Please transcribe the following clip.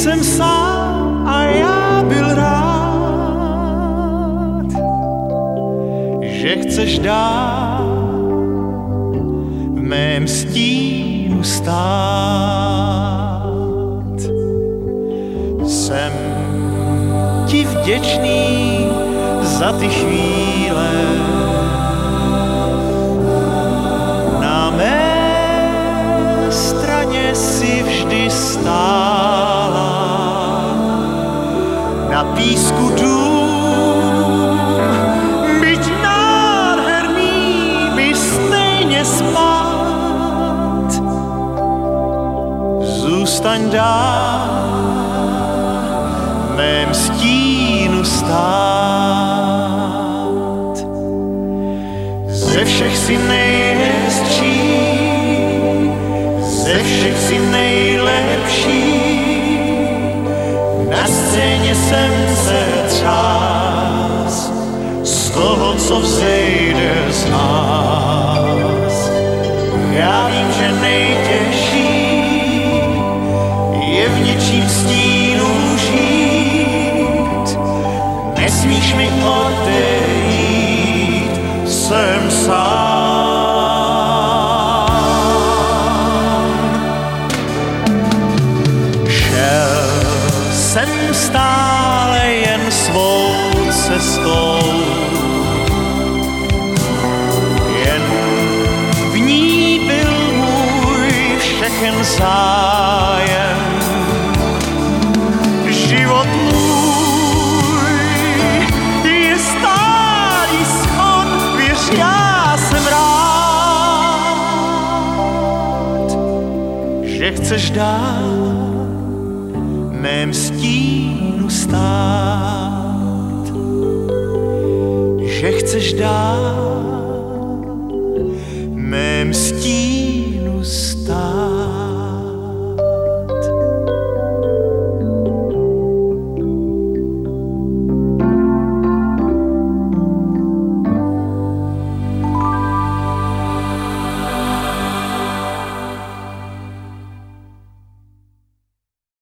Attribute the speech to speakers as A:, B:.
A: jsem sám a já byl rád, že chceš dát v mém stínu stát. Jsem ti vděčný za ty chvíle, na mé straně si vždy stála, na písku dům, byť nádherný, by stejně spát. Zůstaň dál v mém stínu stát. Ze všech si nejhezčí, ze všech si nejlepší, na scéně jsem se třás z toho, co vzejde z nás. Já vím, že nejtěžší je v něčím stínu žít. Nesmíš mi odejít, jsem sám. Šel jsem stále jen svou cestou, jen v ní byl můj všechen zájem. Život můj je stálý schod, věř, já jsem rád, že chceš dát v mém stínu stát, že chceš dát v mém stínu